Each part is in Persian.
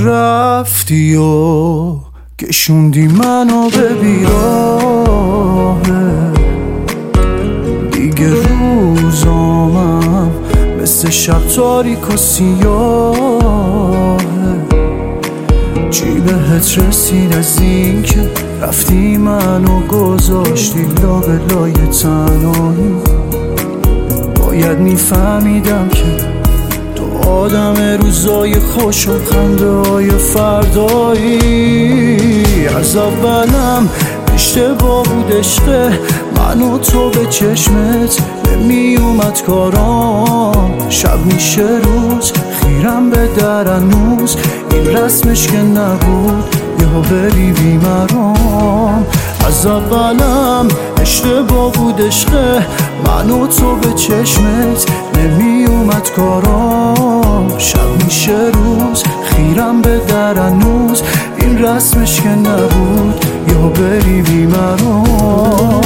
رفتی و کشوندی منو به بیراه، دیگه روزامم مثل شب تاریک و سیاه. چی بهت رسید از این که رفتی منو گذاشتی لابلای تنهایی؟ باید میفهمیدم که تو آدم روزای خوش و خنده های فردایی. از اولم اشتباه بود عشقه، من و تو به چشمت نمی اومد کارام. شب میشه روز خیرم به در هنوز، این رسمش که نبود یهو بری بیمرام. از اولم اشتباه بود عشقه، من و تو به چشمت نمی اومد کارام. شب میشه روز خیرم به در هنوز، این رسمش که نبود یهو بری بیمرام.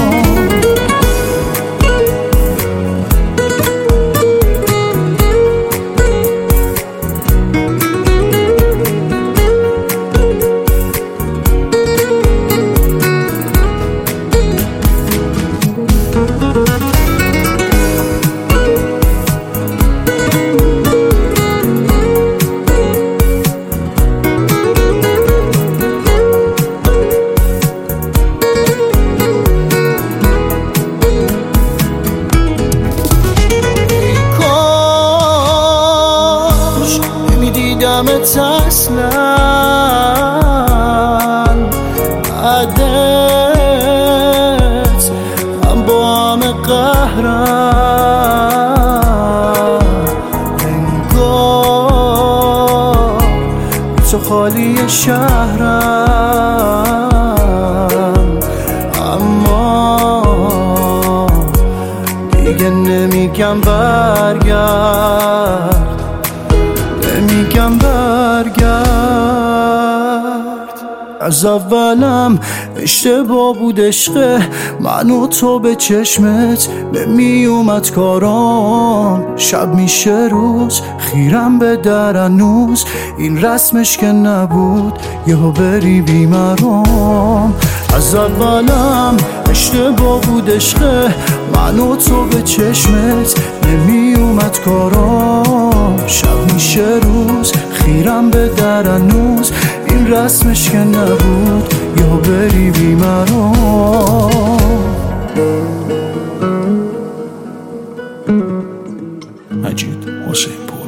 دیدمت اصلا عدت من با همه قهرم، انگار تو خالی شهرم. اما دیگه نمیگم برگرد، نمیگم برگرد. از اولم اشتباه بود عشقه، من و تو به چشمت نمی اومد کارام. شب میشه روز خیرم به در هنوز، این رسمش که نبود یهو بری بیمرام. از اولم اشتباه بود عشقه، من و تو به چشمت نمی اومد کارام. شب میشه روز خیرم به در هنوز، این رسمش که نبود یهو بری بیمرام. مجید حسین پور.